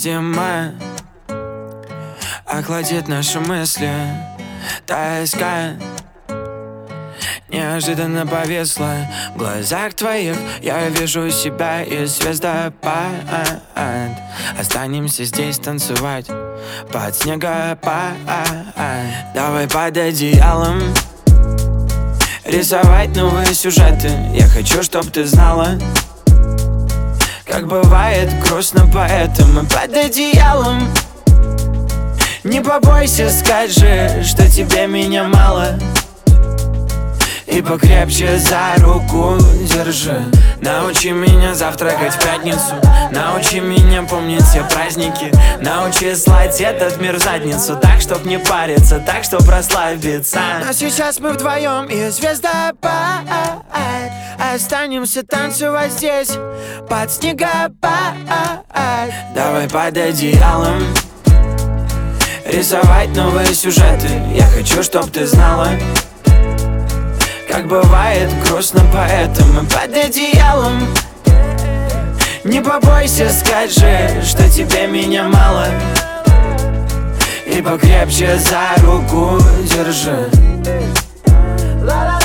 зима охладит наши мысли. Тоска неожиданно повисла. В глазах твоих я вижу себя и звездопад. Останемся здесь танцевать под снегопад. Давай под одеялом рисовать новые сюжеты. Я хочу, чтоб ты знала, как бывает грустно поэтому под одеялом. Не побойся, скажи, что тебе меня мало, и покрепче за руку держи. Научи меня завтракать в пятницу, научи меня помнить все праздники, научи слать этот мир в задницу, так, чтоб не париться, так, чтоб расслабиться. Но сейчас мы вдвоем и звездопад. Останемся танцевать здесь под снегопад. Давай под одеялом рисовать новые сюжеты. Я хочу, чтоб ты знала, как бывает грустно поэтому под одеялом. Не побойся, скажи, что тебе меня мало, и покрепче за руку держи.